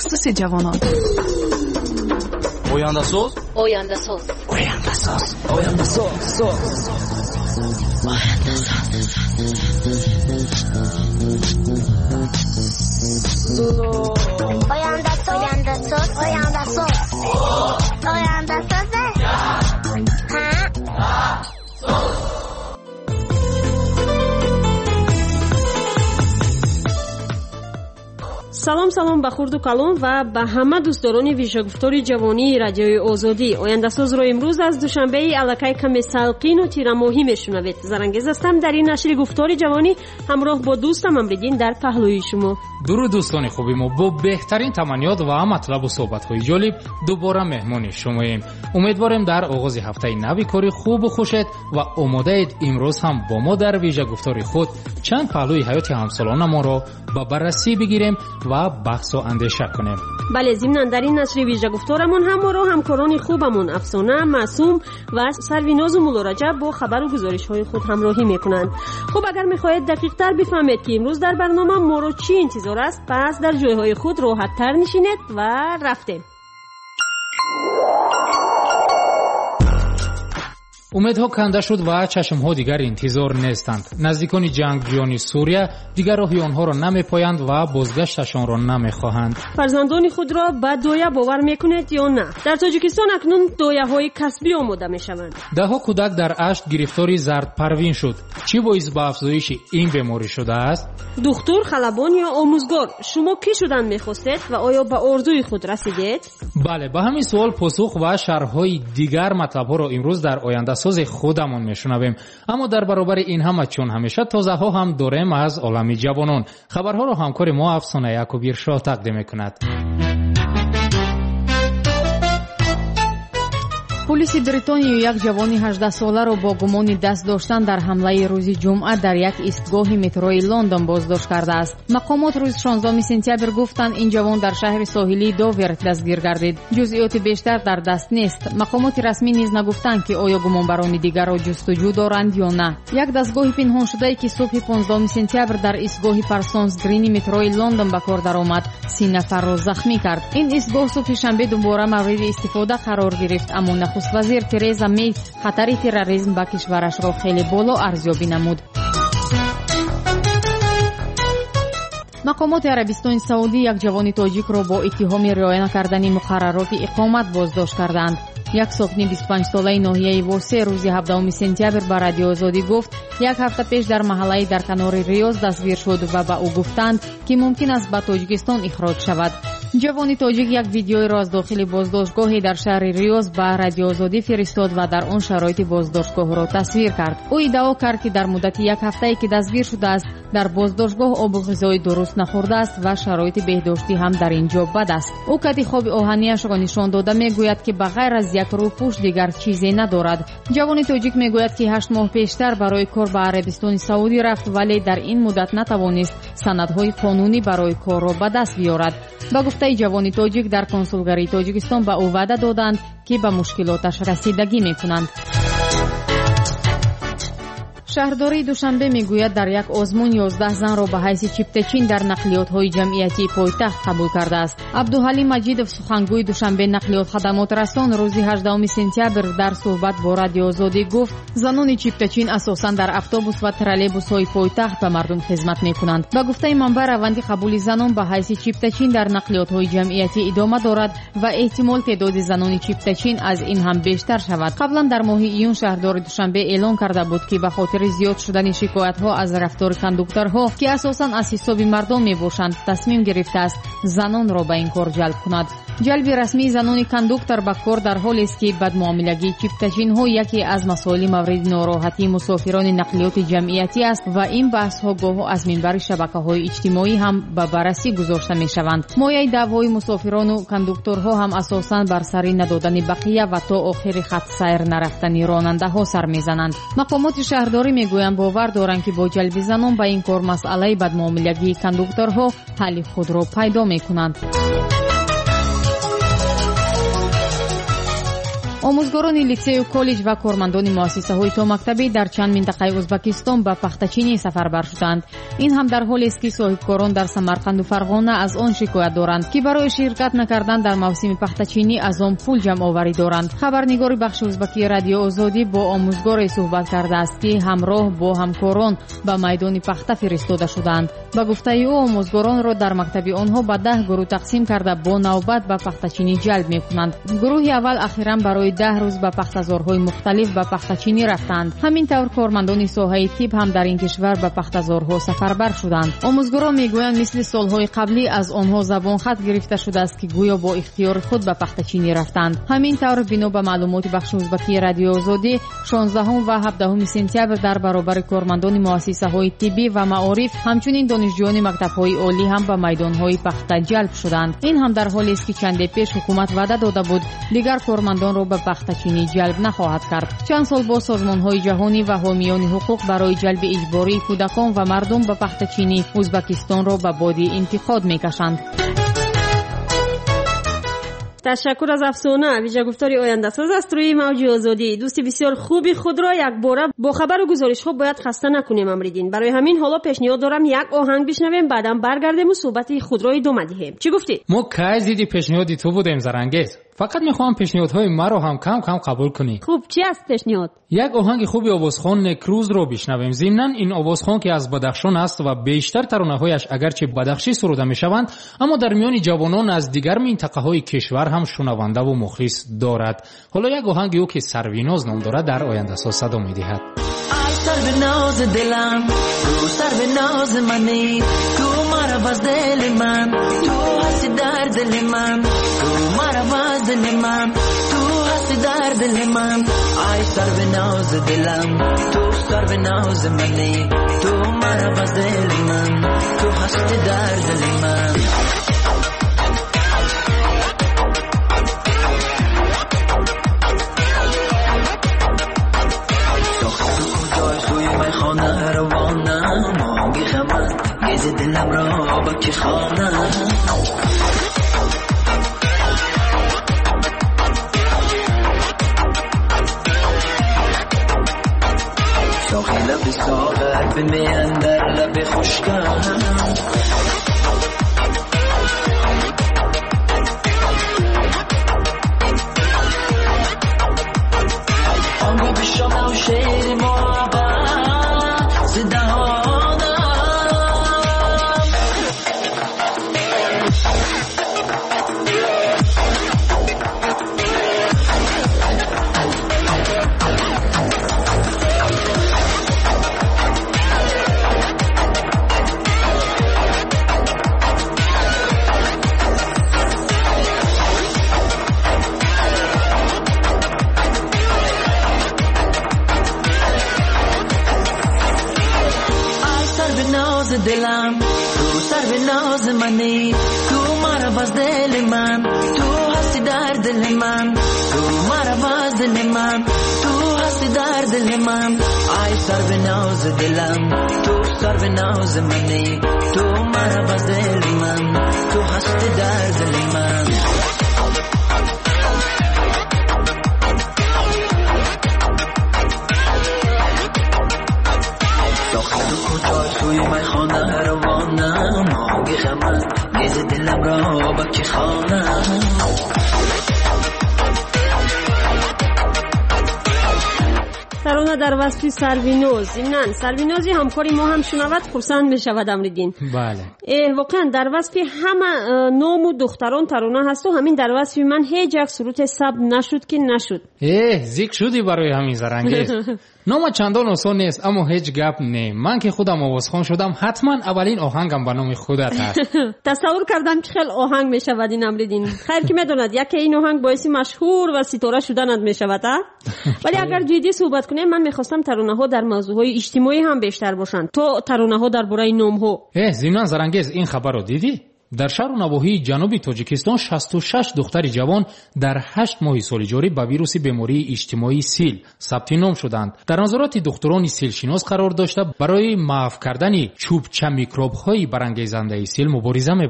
تخصص جوانان. Oyandasöz. салом ба хурду калон ва ба ҳама дӯстдорони вижагуфтори ҷавонии радиои озодӣ. ояндасозро имрӯз аз душанбеи аллакай каме салқину тирамоҳӣ мешунавед. Зарангез ҳастам. дар ин нашри гуфтори ҷавонӣ ҳамроҳ бо дӯстам Амриддин дар паҳлӯи шумо. дуруд дӯстони хуби мо, бо беҳтарин таманиёт ва матлабу суҳбатҳои ҷолиб дубора меҳмони шумоем. умедворем дар оғози ҳафтаи нави кори хубу хушед ва омодаед имрӯз ҳам бо мо дар вижагуфтори худ чанд паҳлӯи ҳаёти ҳамсолонамонро ба баррасӣ бигирем ва баҳсу андеша кунем. бале, зимнан дар ин нашри вижагуфторамон ҳаморо ҳамкорони хубамон Афсона, Маъсум ва Сарвинозу Муллораҷаб бо хабару гузоришҳои худ ҳамроҳӣ мекунанд. хуб, агар мехоҳед дақиқтар бифаҳмед ки имрӯз дар барнома моро чӣ интизор аст, пас дар ҷойҳои худ роҳаттар нишинед ва рафтем. умедҳо канда шуд ва чашмҳо дигар интизор нестанд. наздикони ҷангҷӯёни Сурия дигар роҳи онҳоро намепоянд ва бозгашташонро намехоҳанд. фарзандони худро ба доя бовар мекунед ё на? дар тоҷикистон акнун дояҳои касбӣ омода мешаванд. даҳҳо кӯдак дар ашт гирифтори зардпарвин шуд. чӣ боис ба афзоиши ин беморӣ шудааст? духтур, халабон ё омӯзгор, шумо кӣ шудан мехостед ва оё ба орзуи худ расидед? бале, ба ҳамин суол посух ва шарҳҳои дигар матлабҳоро имрӯз дар ояндасози худамон мешунавем. аммо дар баробари ин ҳама чун ҳамеша тозаҳо ҳам дорем аз олами ҷавонон. хабарҳоро ҳамкори мо Афсона Якубиршоҳ тақдим мекунад. پلیس بریتانیا یک جوان 18 ساله را با گمان دست داشتن در حمله روز جمعه در یک ایستگاه متروی لندن بازداشت کرده است. مقامات روز 16 سپتامبر گفتند این جوان در شهر ساحلی دوور دستگیر گردید. جزئیات بیشتر در دست نیست. مقامات رسمی نیز نگفتند که آیا گمانبران دیگر را جستجو دارند یا نه. یک دستگاه پنهان شده که صبح 15 سپتامبر در ایستگاه پرسونز گرین متروی لندن به کار درآمد 30 نفر را زخمی کرد. این ایستگاه صبح شنبه دوباره مورد استفاده قرار گرفت، اما نخست وزیر ترزا می خطر تروریسم با کشورش را خیلی بالا ارزیابی نمود. مقامات عربستان سعودی یک جوان تاجیک را با اتهام رعایت نکردن مقررات اقامت بازداشت کردند. یک ساکن 25 ساله ناحیه واسه روز 17 سپتامبر با رادیو آزادی گفت یک هفته پیش در محله در کنار ریاض دستگیر شد و به او گفتند که ممکن است به تاجیکستان اخراج شود. جوان تاجیک یک ویدیوی را از داخل بازداشتگاهی در شهر ریاض به رادیو آزادی فرستاد و در آن شرایط بازداشتگاه را تصویر کرد. او ادعا کرد که در مدت یک هفته که دستگیر شده است در بازداشتگاه آب و غذای درست نخورده است و شرایط بهداشتی هم در اینجا بد است. او کت خواب آهنیش را نشان داده میگوید که بغیر از یک روپوش دیگر چیزی ندارد. جوان تاجیک میگوید که 8 ماه پیشتر برای کار به عربستان سعودی رفت ولی در این مدت نتوانست سندهای قانونی برای کار را به دست بیاورد. با گفته جوان تاجیک در کنسولگری تاجیکستان به او وعده دادند که به مشکلاتش رسیدگی میکنند. شهرداری دوشنبه میگوید در یک آزمون 11 زن را به حیث چیپتچین در نقلیات‌های جمعیتی پایتخت قبول کرده است. عبدالحلیم مجیدов سخنگوی دوشنبه نقلیات خدمات رسان روز 18 سپتامبر در صحبت با رادیو آزادی گفت زنان چیپتچین اساساً در اتوبوس و ترالبوس‌های پایتخت به مردم خدمت می‌کنند. با گفته منبع روند قبول زنان به حیث چیپتچین در نقلیات‌های جمعیتی ادامه دارد و احتمال تعداد زنان چیپتچین از این هم بیشتر شود. قبلا در ماه ایون شهردار دوشنبه اعلام کرده بود که به خاطر زیاد شدن شکایت‌ها از رفتار کاندوکتورها که اساساً از حساب مردم میباشند تصمیم گرفته است زنان را به این کار جلب کند. جلب رسمی زنان کاندوکتور به کار در حالی است که بدمعاملگی چیپتچین‌ها یکی از مسائل مورد ناراحتی مسافران نقلیات جمعیتی است و این بحث‌ها گاه از منبر شبکه‌های اجتماعی هم به بررسی گذاشته می‌شوند. مایه دعوای مسافران و کاندوکتورها هم اساساً بر سر ندادن بقیه و تا آخر خط سیر نرفتن راننده‌ها سر می‌زنند. مقامات شهرداری میگویند باور دارند که با جلب زنان به این کار مسئله بدمعاملگی کاندوکتورها حل خود را پیدا می‌کنند. омӯзгорони литсею коллеҷ ва кормандони муассисаҳои томактабӣ дар чанд минтақаи ӯзбекистон ба пахтачинӣ сафарбар шуданд. ин ҳам дар ҳолест ки соҳибкорон дар самарқанду фарғона аз он шикоят доранд ки барои ширкат накардан дар мавсими пахтачинӣ аз он пул ҷамъоварӣ доранд. хабарнигори бахши ӯзбакии радиои озодӣ бо омӯзгоре суҳбат кардааст ки ҳамроҳ бо ҳамкорон ба майдони пахта фиристода шуданд. ба гуфтаи ӯ омӯзгоронро дар мактаби онҳо ба 10 гурӯҳ тақсим карда бо навбат ба пахтачинӣ ҷалб мекунанд. гурӯҳи аввал ахиран барои 10 рӯз ба пахтазорҳои мухталиф ба пахтачинӣ рафтанд. ҳамин тавр кормандони соҳаи тиб ҳам дар ин кишвар ба пахтазорҳо сафарбар шуданд. омӯзгорон мегӯянд мисли солҳои қаблӣ аз онҳо забонхат гирифта шудааст ки гӯё бо ихтиёри худ ба пахтачинӣ рафтанд. ҳамин тавр бино ба маълумоти бахши ӯзбакии радиои озодӣ 16 ва 17 сентябр дар баробари кормандони муассисаҳои тиббӣ ва маориф ҳамчунин донишҷӯёни мактабҳои олӣ ҳам ба майдонҳои пахта ҷалб шуданд. ин ҳам дар ҳолест ки чанде пеш ҳукумат ваъда дода буд дигар кормандонро ба пахтачинӣ ҷалб нахоҳад кард. чанд сол боз созмонҳои ҷаҳонӣ ва ҳомиёни ҳуқуқ барои ҷалби иҷбории кӯдакон ва мардум ба пахтачинӣ ӯзбекистонро ба боди интиқод мекашанд. تشکر از افسانه. ویژه گفتاری آینده ساز است روی موج آزادی. دوستی بسیار خوبی خود را یک باره با خبر و گزارش ها باید خسته نکنیم امریدین. برای همین حالا پیشنهاد دارم یک آهنگ بشنویم بعدم برگردیم و صحبت خود را ادامه دهیم. چی گفتی؟ ما کی زیدی پیشنهادی تو بودیم زرنگیز. فقط میخوام پیشنهادهای مرا هم کم کم قبول کنی. خوب چی است پیشنهاد؟ یک آهنگ خوبی آوازخوان نکروز رو بشنویم. ضمناً این آوازخوان که از بدخشان است و بیشتر ترانه‌هایش اگرچه بدخشی سروده میشوند اما در میان جوانان از دیگر منطقه‌های کشور هم شنونده و مخلص دارد. حالا یک آهنگ او که سرویناز نام دارد در آینده ساز صدا می‌دهد. سرویناز دلم تو سرویناز منی تو مرا باز دل من تو هستی در دل من تو مرا باز دل من تو هستی در دل من ای سرویناز دلم تو سرویناز منی تو مرا باز دل من تو هستی در دل من خانه روانم مانگی خمت گیز دلم را با کی خانم شاخی لب ساغر به میندر لب خوشگم آنگو بشام و شیر ما دلم تو سرویناز منی تو مرا باز دل من تو هستی در دل من تو مرا باز دل من تو هستی در دل من ای سرویناز دلم تو سرویناز منی تو مرا باز دل من تو هستی در دل من توی من خانه روانم مانگی خمت گیز دلم را با کی خانم ترانه در وصف سرویناز. ضمناً سروینازی همکاری ما هم شنود خرسند میشود امریدین. بله. واقعا در وصف همه نام و دختران ترانه هست و همین در وصف من هیچ یک سروت ثبت نشد که نشد. ذکر شدی برای همین زرنگیز. نام چندان آسان نیست اما هیچ گپ نه. من که خودم آوازخوان شدم حتما اولین آهنگم به نام خودت هست. تصور کردم که خیلی آهنگ میشود این امریدین. خیر که میدوند یکی این آهنگ باعث مشهور و ستاره شدنت میشود. ولی اگر جدی صحبت کنیم من میخواستم ترانه ها در موضوعهای اجتماعی هم بیشتر باشند تو ترانه ها درباره نام ها. ضمناً زرنگیز این خبر رو دیدی؟ در شهر و نواحی جنوبی تاجیکستان 66 دختر جوان در 8 ماه سال جاری با ویروس بیماری اجتماعی سیل ثبت نام شدند. در نظارت دکتران سیل شناس قرار داشته برای محو کردن چوبچه میکروب های برانگیزنده سیل مبارزه میبرند.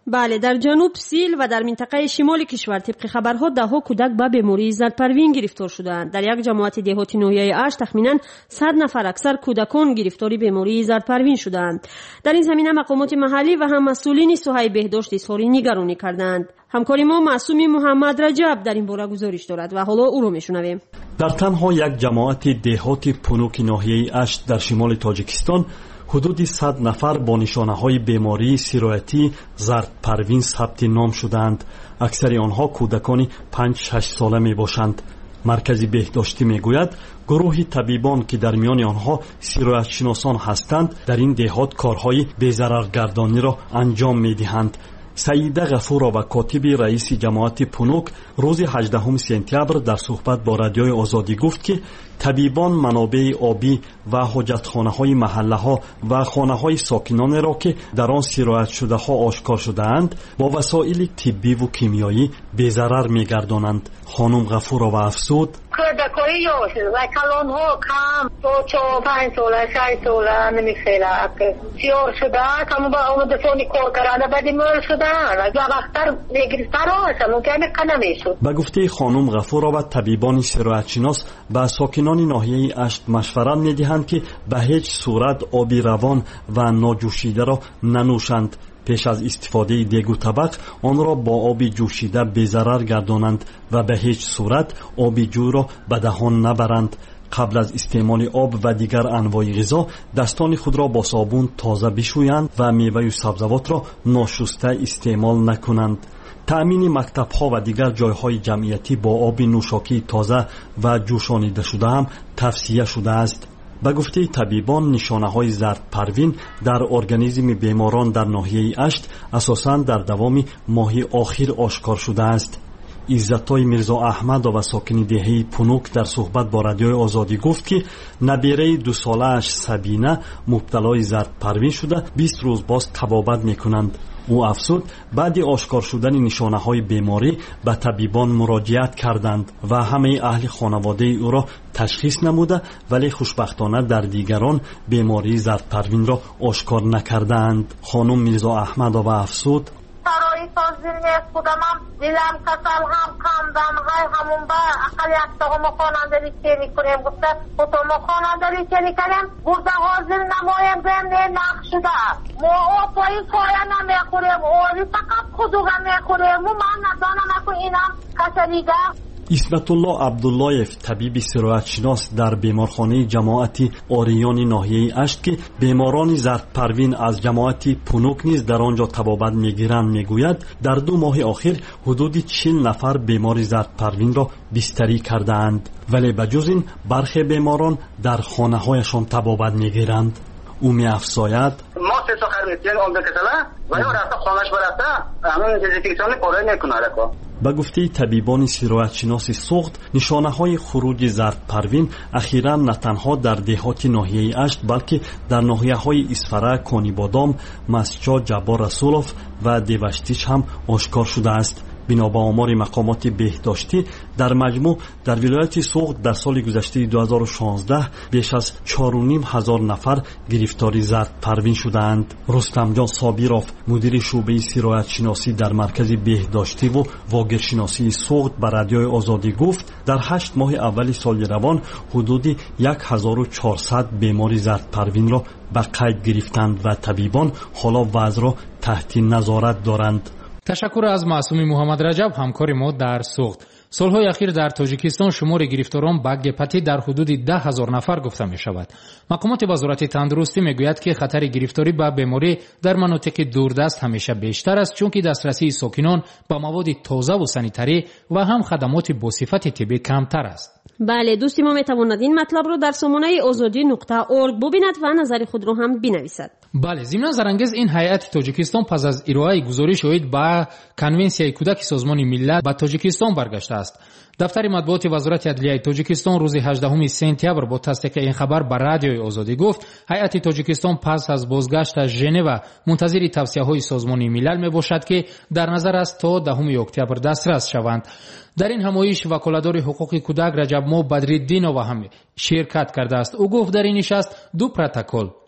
بله، در جنوب سیل و در منطقه شمال کشور طبق خبرها دهها کودک به بیماری زردپروین گرفتار شدند. در یک جماعت دهاتی ناحیه اش تخمینا 100 نفر اکثر کودکان گرفتاری بیماری زردپروین شدند. در این زمینه مقامات محلی و هم مسئولین ساحه بهداشت اظهار نگرانی کردند. همکار ما معصوم محمد رجب در این باره گزارش دارد و حالا او را میشنویم. در تنها یک جماعت دهاتی پونوک ناحیه اش در شمال تاجیکستان حدود 100 نفر با نشانه‌های بیماری سیرایتی زردپروین ثبت نام شدند. اکثر آنها کودکان 5-6 ساله میباشند. مرکز بهداشتی میگوید گروه طبیبان که در میان آنها سیرایت شناسان هستند در این دهات کارهای بی‌ضررگردانی را انجام میدهند. سعیده غفور و کاتب رئیس جماعت پونوک روز 18 سپتامبر در صحبت با رادیوی آزادی گفت که طبیبان منابع آبی و حاجتخانه‌های محله‌ها و خانه‌های ساکنان را که در آن سیرایت شده‌ها آشکار شده‌اند با وسایل طبی و کیمیایی بی‌ضرر می‌گردانند. خانم غفور و افزود کودکای یاش و کلان‌ها کم تو 4-5 ساله 6 ساله نمی‌خیره که سیار شده کم با اون دفعی کار کرده بعد مر شده اگه وقتر میگرفتار است ممکنه کنمیشد. به گفته خانم غفور و طبیبان سیرایت شناس با ساکنان ناحیه اشت مشورت می‌دهند که به هیچ صورت آبی روان و ناجوشیده را ننوشند. پیش از استفاده دیگ و طبق آن را با آب جوشیده بی‌ضرر گردانند و به هیچ صورت آب جو را به دهان نبرند. قبل از استعمال آب و دیگر انواع غذا دستان خود را با صابون تازه بشویند و میوه و سبزیجات را ناشسته استعمال نکنند. تأمین مکتب‌ها و دیگر جایهای جمعیتی با آب نوشاکی تازه و جوشانیده شده هم توصیه شده است. به گفته طبیبان نشانه‌های زردپروین در ارگانیسم بیماران در ناحیه اشت اساساً در دوام ماه آخر آشکار شده است. عزتای میرزا احمد و ساکن دهه پونوک در صحبت با رادیوی آزادی گفت که نبیره 2 ساله اش سبینه مبتلای زردپروین شده 20 روز باز طبابت میکنند. او افزود بعد آشکار شدن نشانه‌های بیماری به طبیبان مراجعت کردند و همه اهل خانواده او را تشخیص نموده ولی خوشبختانه در دیگران بیماری زردپروین را آشکار نکردند. خانم میرزا احمد و افزود برای تازیل نیست بودم دیلم کسل هم کندم های همون با اقلیت ما خاننداری که میکنیم گفته خودم ما خاننداری که میکنیم گفته حاضر نمایم بهم نقش شده ما پایی پایا نمیخوریم اولی فقط خودوگه میخوریم و من ندانم اکو اینم کسلیگه. اسمت الله عبداللهیف طبیب سیرایت شناس در بیمارخانه جماعت آریان ناحیه اشت که بیماران زردپروین از جماعت پونوک نیز در آنجا طبابت میگیرند میگوید در 2 ماه آخر حدود 40 نفر بیمار زردپروین را بستری کردند ولی بجز این برخی بیماران در خانه هایشان طبابت میگیرند. او می‌افزاید ما 3 تا خرمیتین اون بکسله و یا رفته خانه‌اش برفته همون دیزینفکسیون کارای نکنه رکو. به گفته طبیبان سیرایت شناس سوخت نشانه‌های خروج زردپروین اخیراً نه تنها در دهات ناحیه اشت بلکه در ناحیه‌های اسفره، کانیبادام، مسجد جبار رسولوف و دیوشتیش هم آشکار شده است. بنا به آمار مقامات بهداشتی در مجموع در ولایت سوخت در سال گذشته 2016 بیش از 4,500 نفر گرفتاری زردپروین شدند. رستم جان صابیروف مدیر شعبه سیرایت شناسی در مرکز بهداشتی و واگیرشناسی سوخت به رادیوی آزادی گفت در 8 ماه اول سال روان حدود 1400 بیماری زردپروین را به قید گرفتند و طبیبان حالا وضع را تحت نظارت دارند. تشکر از معصوم محمد رجب همکار ما در سوخت. سالهای اخیر در تاجیکستان شمار گرفتاران به گپتی در حدود 10,000 نفر گفته می شود. مقامات وزارت تندرستی می گوید که خطر گرفتاری به بیماری در مناطق دوردست همیشه بیشتر است چون که دسترسی ساکنان به مواد تازه و سانیتری و هم خدمات با صفت طبی کمتر است. بله دوستی ما می تواند این مطلب رو در سامانه azadi.org ببیند و نظر خود رو هم بنویسد. بله ضمن زرانگیز این هیئت تاجیکستان پس از ارائه گزارش اوید به کنونسیای کودک سازمان ملل به تاجیکستان برگشته است. دفتر مطبوعات وزارت عدلیه تاجیکستان روز 18 سپتامبر با تصدیق این خبر به رادیوی آزادی گفت هیئت تاجیکستان پس از بازگشت از ژنو منتظر توصیه‌های سازمان ملل میباشد که در نظر است تا 10 اکتبر دسترس شوند. در این همایش وکالتدار حقوق کودک رجب مو بدرالدین و هم شرکت کرده است. او گفت در این نشست 2 پروتکل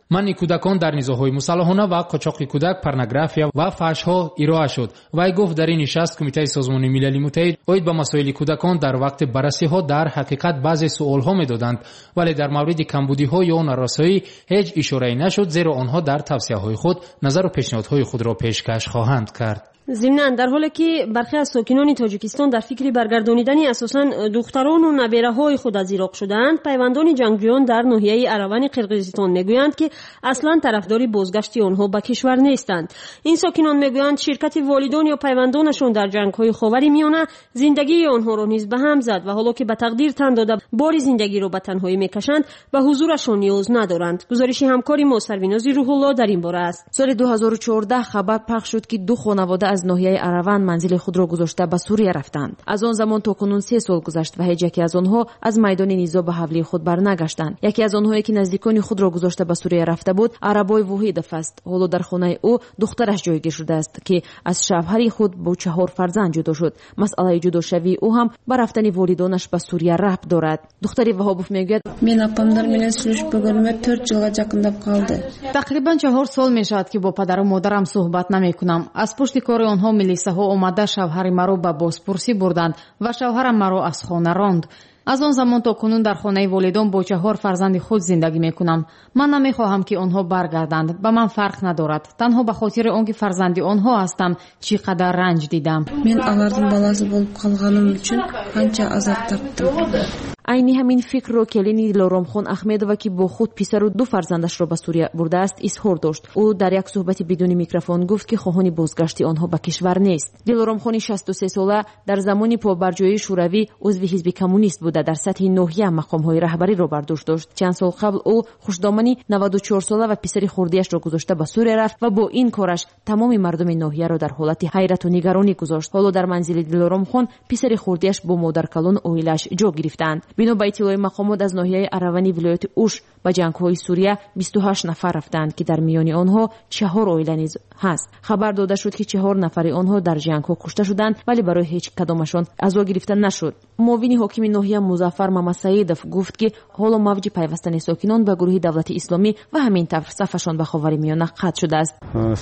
манъи кӯдакон дар низоъҳои мусаллаҳона ва қочоқи кӯдак, порнография ва фаҳшҳо ироа шуд. Вай гуфт дар ин нишаст Кумитаи Созмони Милали Муттаҳид оид ба масоили кӯдакон дар вақти баррасиҳо дар ҳақиқат баъзе суолҳо медоданд, вале дар мавриди камбудиҳо ё наросоӣ ҳеҷ ишорае нашуд, зеро онҳо дар тавсияҳои худ назару пешниҳодҳои худро пешкаш хоҳанд кард. ضمناً در حالی که برخی از ساکنان تاجیکستان در فکر برگردانیدن اساساً دختران و نبیره‌های خود از عراق شدند، پیوندان جنگجویان در ناحیه اروان قرقیزستان میگویند که اصلاً طرفدار بازگشت آنها به کشور نیستند. این ساکنان میگویند شرکت والدان یا پیوندانشان در جنگ‌های خاورمیانه زندگی آنها را نیز به هم زد و حالا که به تقدیر تن داده بار زندگی را به تنهایی میکشند و حضورشان نیاز ندارند. گزارش همکاری ما سرویناز روح الله در این باره است. سال 2014 خبر پخش شد که دو خانواده از ناحیه اروان منزل خود را گذاشته به سوریه رفتند. از آن زمان تا کنون 3 سال گذشت و هیچ یکی از آنها از میدان نزاع به حولی خود برنگشتند. یکی از آنهایی که نزدیکان خود را گذاشته به سوریه رفته بود، عربای وحیدوف است. حالا در خانه او دخترش جایگیر شده است که از شوهر خود با 4 فرزند جدا شد. مسئله جداشوی او هم به رفتن والدانش به سوریه ربط دارد. دختری وهابوف میگوید من اپامдар менен сүйлөшүп көргөнүмө 4 жылга жакындап калды. تقریبا 4 سال میشد که با پدر و مادرم صحبت نمیکنم. از پشت کار آنها ملیساها اومده شوهر مرا به بازپرسی بردند و شوهرم مرا از خانه راند. از آن زمان تا کنون در خانه والدان با 4 فرزند خود زندگی میکنم. من نمیخواهم که آنها برگردند. به من فرق ندارد. تنها به خاطر آنکه فرزندی آنها هستم چقدر رنج دیدم. من алардын баласы болуп калганым үчүн канча азап таптым. عین همین فکر رو کلینی دلارامخان احمدова که با خود پسر و 2 فرزندش را به سوریه برده است اظهار داشت. او در یک صحبت بدون میکروفون گفت که خواهان بازگشت آنها به کشور نیست. دلارامخان 63 ساله در زمان پابرجایی شوروی عضو حزب کمونیست بوده. در سطح ناحیه مقام‌های رهبری را بر دوش داشت. چند سال قبل او خوشدامنی 94 ساله و پسر خردیش را گذاشته به سوریه رفت و با این کارش تمام مردم ناحیه را در حالت حیرت و نگرانی گذاشت. حالا در منزل دلارامخان پسر خردیش با مادرکلان اویلش جا گرفتند. بنا به اطلاع مقامات از ناحیه اروانی ولایت اوش به جنگ‌های سوریه 28 نفر رفتند که در میان آنها 4 عائله نیز هست. خبر داده شد که 4 نفر آنها در جنگ‌ها کشته شدند ولی برای هیچ کدامشان عزا گرفته نشد. معاون حاکم ناحیه مظفر محمدسعیدов گفت که حالا موج پیوستن ساکنان به گروه دولت اسلامی و همین طور صفشان به خاورمیانه قطع شده است.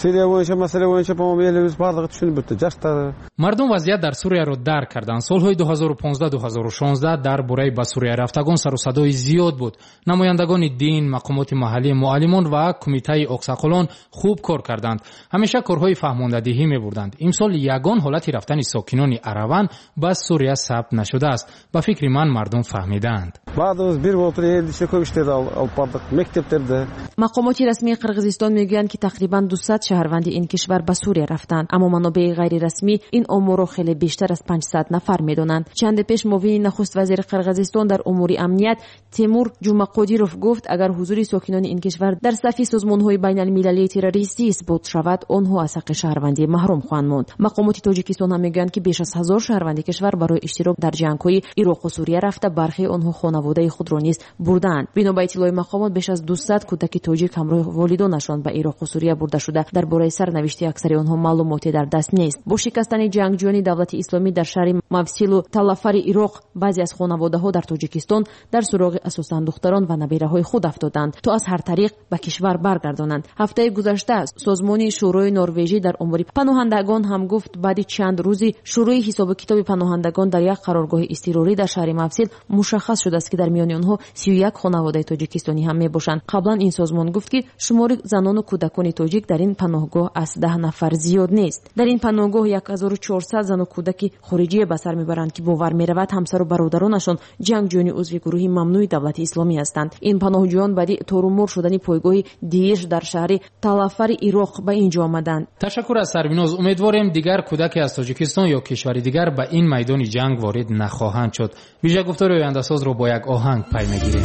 مردم وضعیت در سوریه را درک کردند. سال‌های 2015-2016 در برای به سوریه رفتگان سر و صدای زیاد بود. نمایندگان دین، مقامات محلی، معلمان و کمیته اقصاقلان خوب کار کردند. همیشه کارهای فهماندهی می‌بردند. امسال یگان حالت رفتن ساکنان اروان به سوریه ثبت نشده است. به فکر من مردم فهمیدند. مقامات رسمی قرقیزستان میگویند که تقریباً 200 شهروند این کشور به سوریه رفتند، اما منابع غیر رسمی این آمار را خیلی بیشتر از 500 نفر میدانند. چند پیش معاون نخست وزیر قرقیزستان در امور امنیت تیمور جمعقادیروف گفت اگر حضور ساکنان این کشور در صف سازمان‌های بین‌المللی تروریستی اثبات شود آنها از حق شهروندی محروم خواهند ماند. مقامات تاجیکستان هم میگویند که بیش از 1000 شهروند کشور برای اشتراک در جنگ‌های عراق و سوریه رفته، برخی آنها خانواده خود را نیز بردند. بنا به اطلاع مقامات بیش از 200 کودک تاجیک همراه والدانشان به عراق و سوریه برده شده. درباره سرنوشت اکثر آنها معلوماتی در دست نیست. با شکستن جنگجویان دولت اسلامی در شهر موصل و تلافر عراق، بعضی از خانواده‌ها در تاجیکستان در سراغ اساساً دختران و نبیره‌های خود افتادند تا از هر طریق به کشور برگردانند. هفته گذشته سازمان شورای نروژی در امور پناهندگان هم گفت بعد چند روزی شروع حساب کتاب پناهندگان در یک قرارگاه اضطراری در شهر موصل مشخص شده است که در میان آنها 31 خانواده تاجیکستانی هم میباشند. قبلا این سازمان گفت که شمار زنان و کودکان تاجیک در این پناهگاه از 10 نفر زیاد نیست. در این پناهگاه 1400 زن و کودک خارجی به سر میبرند که باور میرود همسر و برادرانشان جنگجویان عضو گروه ممنوع دولت اسلامی هستند. این پناهجویان بعد تورمور شدن پایگاه دیش در شهر تلافر عراق به اینجا آمدند. تشکر از سرویناز. امیدواریم دیگر کودکی از تاجیکستان یا کشور دیگر به این میدان جنگ وارد نخواهند شد. ویژه گفتار آینده ساز رو با یک آهنگ پی میگیریم.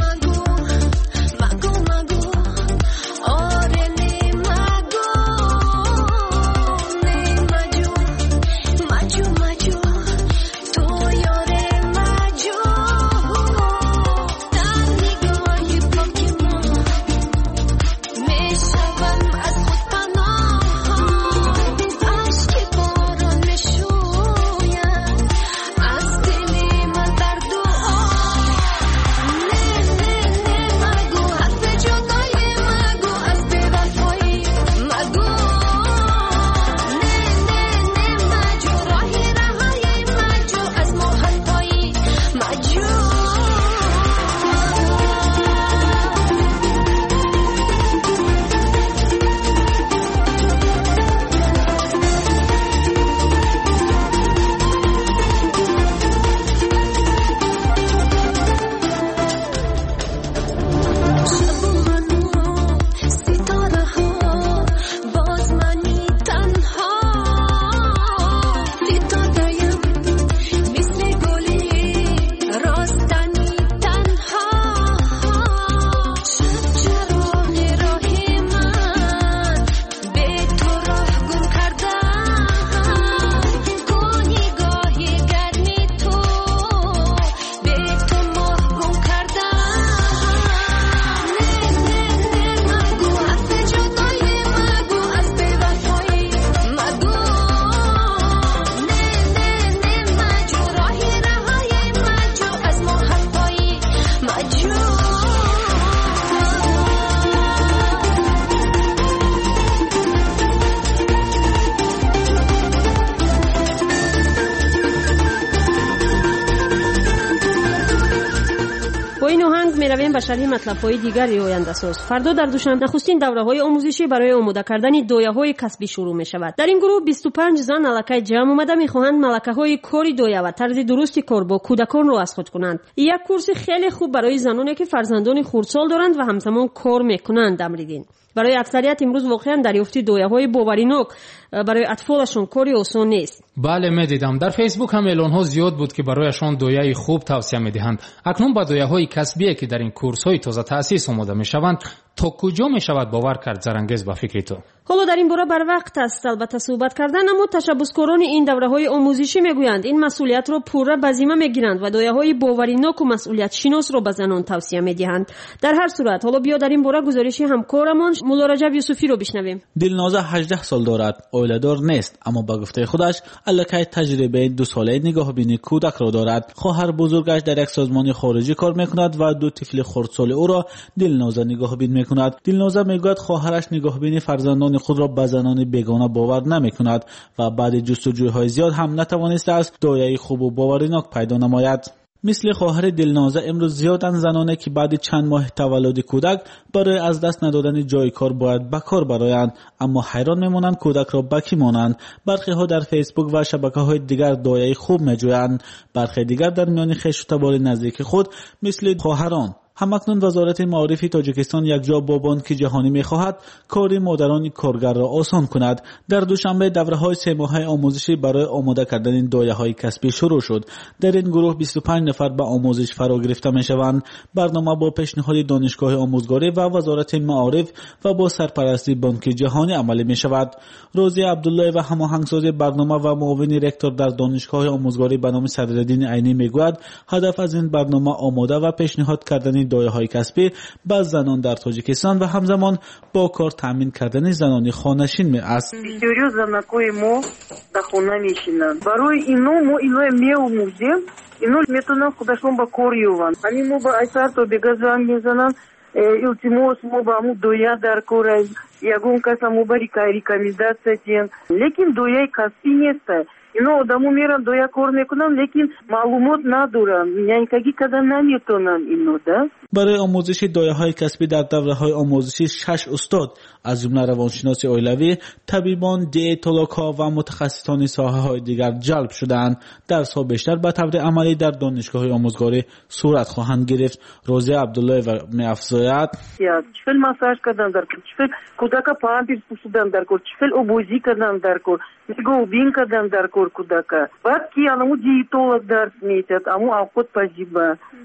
میرویم به شرح مطلب‌های دیگری آینده‌ساز. فردا در دوشنبه نخستین دوره‌های آموزشی برای آماده کردن دویه‌های کسبی شروع می‌شود. در این گروه 25 زن الکی جمع آمده می‌خواهند ملکه‌های کاری دویه و طرز درستی کار با کودکان را از خود کنند. یک کورس خیلی خوب برای زنانی که فرزندان خردسال دارند و همزمان کار می‌کنند امریدین. برای اکثریت امروز واقعا دریافت دویه‌های باوریناک برای اطفالشون کاری آسان نیست. بله می‌دیدم در فیسبوک هم اعلان‌ها زیاد بود که برایشان دویه خوب توصیه می‌دهند. اکنون با دویه‌های کسبی که در این کورس‌های تازه تأسیس آماده می‌شوند تا کجا می‌شود باور کرد زرانگیز با فکر تو؟ حالا در این باره بر وقت است البته صحبت کردن، اما تشبثکاران این دوره‌های آموزشی میگویند این مسئولیت را پوره به ذمه میگیرند و دویه‌های باوریناک و مسئولیت شناس را به زنان توصیه می‌دهند. در هر صورت حالا بیا در این باره گزارشی همکارمان مولا رجب یوسفی رو بشنویم. دلنازه 18 سال دارد، اولیدار نیست، اما با گفته خودش الکی تجربه 2 ساله نگاهبینی کودک را دارد. خواهر بزرگش در یک سازمان خارجی کار می‌کند و 2 طفل خردسال او را دلنازه نگاهبین می‌کند. دلنازه میگوید خواهرش نگاهبینی فرزندان خود را به زنان بیگانه باور نمی‌کند و بعد جستجوهای زیاد هم نتوانسته است دایه خوب و باوریناک پیدا نماید. مثل خواهر دلنازه امروز زیادن زنانه که بعد چند ماه تولد کودک برای از دست ندادن جای کار باید به کار برآیند، اما حیران میمونند کودک را به کی مانند. برخی ها در فیسبوک و شبکه‌های دیگر دایه خوب میجویند، برخی دیگر در میان خویش و تبار نزدیک خود مثل خواهران. همکنون وزارت معارف تاجیکستان یک جا با بانک جهانی می‌خواهد کار مادران کارگر را آسان کند. در دوشنبه دوره‌های 3 ماهه آموزشی برای آماده کردن دایه‌های کسبی شروع شد. در این گروه 25 نفر به آموزش فرا گرفته می‌شوند. برنامه با پیشنهاد دانشگاه آموزگاری و وزارت معارف و با سرپرستی بانک جهانی عملی می‌شود. روزی عبدالله و هماهنگساز برنامه و معاون رکتور در دانشگاه آموزگاری به نام صدرالدین عینی می‌گوید هدف از این برنامه آماده و پیشنهاد کردن دایه‌های کسبی به زنان در تاجیکستان و همزمان با کار تامین کردن زنانی خانه‌نشین است. Серьезно, кое мо да хонамишинан. Барои ино мо ино меомузем, ино метонам кудашлом ба корюван. Ани мо ба айсар то бегазан мезанан, илтимос мо ба му доя дар корай. Ягон каса мо ба рекомендация тен. Лекин дояй касби неста. Ино адаму мерам доя кор мекунам, лекин маълумот надорам. Яникаги када наметонам ино, да? برای آموزش دایه‌های کسبی در دوره‌های آموزشی 6 استاد از جمله روانشناس اولیوی، طبیبان، دیئتولوژها و متخصصان ساحه‌های دیگر جلب شدند. درس‌ها بیشتر به طور عملی در دانشگاه آموزگاری صورت خواهند گرفت. روزی عبدالله و می‌افزاید چفل ماساژ کردن در کور، چفل کودکا پامپرس پوشیدن در کور، چفل обузи کردن در کور، نگاهبین کردن در کور کودکا. بعد کی анаму диетолог درس می‌دهد، امو خود پذیبا.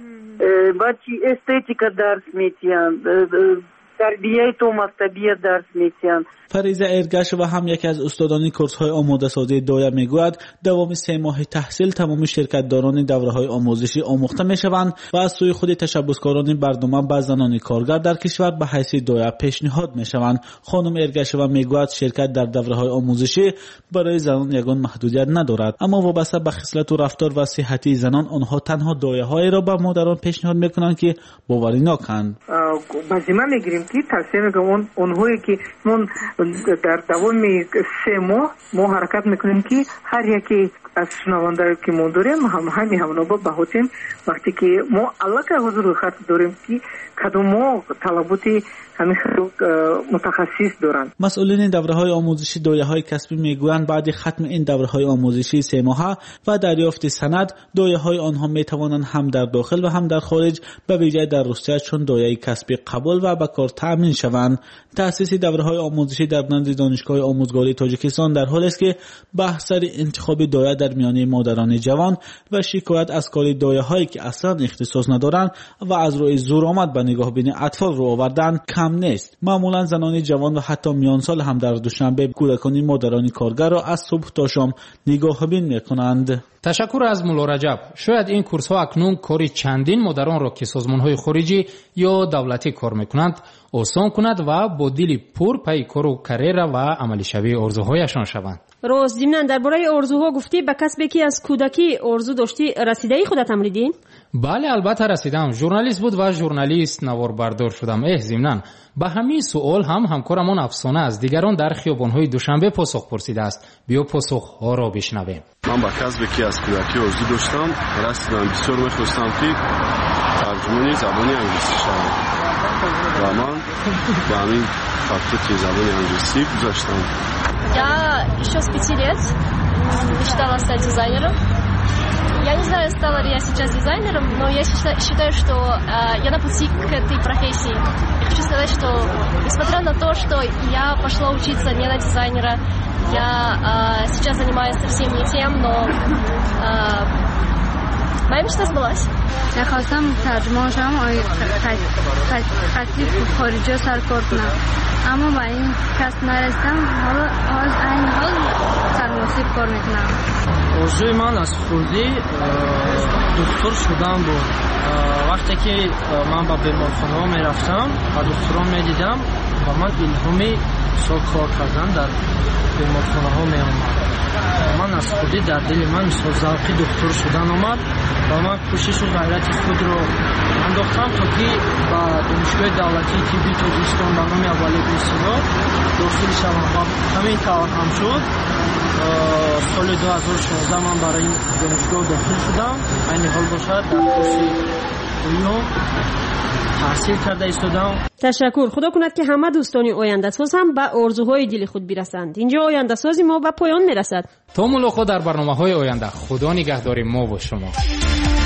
بعد چی استетика درس می‌دهند. تربیه تو مکتبیه درس می‌دهند. فریزه ارگش و هم یکی از استادان کورس‌های آماده سازی دایه میگوید دوام 3 ماه تحصیل تمام شرکت‌داران دوره‌های آموزشی آموخته می‌شوند و از سوی خود تشبثکاران برنامه به زنان کارگر در کشور به حیث دایه پیشنهاد می‌شوند. خانم ارگش و میگوید شرکت در دوره‌های آموزشی برای زنان یگان محدودیت ندارد، اما وابسته به خصلت و رفتار و صحتی زنان آنها تنها دایه‌های را به مادران پیشنهاد می‌کنند که باوریناکند. بازیما می‌گیریم که توصیه می‌کنم اونهایی که من در دوام 3 ماه ما حرکت میکنیم که هر یکی از شنوندگان که ما داریم همون با بهوتیم وقتی که ما علاقه حضور خط داریم که کدوم ما طلباتی همین متخصص دارند. مسئولین دوره‌های آموزشی دایه‌های کسبی میگویند بعد ختم این دوره‌های آموزشی 3 ماهه و دریافت سند دایه‌های آنها میتوانند هم در داخل و هم در خارج به ویژه در روسیه چون دایه کسبی قبول و به کار تامین شوند. تأسیس دوره‌های آموزشی در نزد دانشگاه آموزگاری تاجیکستان در حالی است که بحث سر انتخاب دایه در میان مادران جوان و شکایت از کار دایه‌هایی که اصلا اختصاص ندارند و از روی زورآمد به نگاهبین اطفال رو آوردن کم نیست. معمولا زنان جوان و حتی میان سال هم در دوشنبه کودکان مادران کارگر را از صبح تا شام نگاهبین می‌کنند. تشکر از مولا رجب. شاید این کورس ها اکنون کاری چندین مادران را که سازمان های خارجی یا دولتی کار میکنند آسان کند و با دل پر پی کار و کریر و عملی شوی آرزوهایشان شوند. راست. ضمناً درباره آرزوها گفتی، به کسبی که از کودکی آرزو داشتی رسیده ای خودت هم دیدی؟ بله البته رسیدم. ژورنالیست بود و ژورنالیست نواربردار شدم. ضمناً به همین سوال هم همکارمون افسانه از دیگران در خیابان‌های دوشنبه پاسخ پرسیده است. بیا پاسخ‌ها را بشنویم. من به کسبی که از کودکی آرزو داشتم رسیدم. بسیار می‌خواستم که ترجمانی زبان انگلیسی شوم و من به همین فاکولته زبان انگلیسی گذاشتم. Я еще с 5 лет мечтала стать дизайнером. Я не знаю, стала ли я сейчас дизайнером, но я считаю, что я на пути к этой профессии. Я хочу сказать, что несмотря на то, что я пошла учиться не на дизайнера, я сейчас занимаюсь совсем не тем, но моя мечта сбылась. Я خواستم ترجمان شدم خطی خارجی رو سرکار کنم، اما با این کسب نرسیدم. حالا این حال سرماسیب کار میکنم. آرزوی من از خردی دکتر شدن بود. وقتی که من به بیمارخانه ها میرفتم و دکتران میدیدم و من الهامی سال کار کردن در بیمارخانه ها میامد. من از خودی در دل من مثال ذوقی دکتر شدن آمد و من کوشش و غیرت خود رو انداختم تا که با دانشگاه دولتی طبی تاجیکستان به نام اولی بیسیگاه داخل شوم و همین طور هم شد. سال 2016 من برای این دانشگاه داخل شدم. این حال باشد در کورس دوم تحصیل کرده ایستادم. تشکر. خدا کند که همه دوستان آینده ساز هم به آرزوهای دل خود برسند. اینجا آینده سازی ما به پایان میرسد. تا ملاقات در برنامه‌های آینده. خدا نگهدار ما و شما.